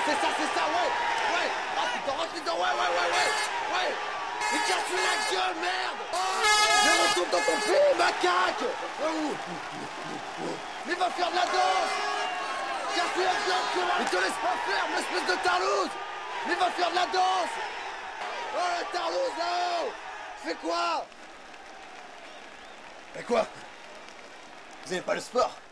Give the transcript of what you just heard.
c'est ça, ouais. Ouais. Rentre dedans, ouais. Mais casse-lui la gueule, merde. Mais retourne dans ton pays, macaque. Mais va faire de la danse. Casse-lui la gueule, connard. Mais te laisse pas faire, mon espèce de tarlouse. Mais va faire de la danse. Oh, la tarlouse, là-haut. Fais quoi? Mais quoi? Vous aimez pas le sport?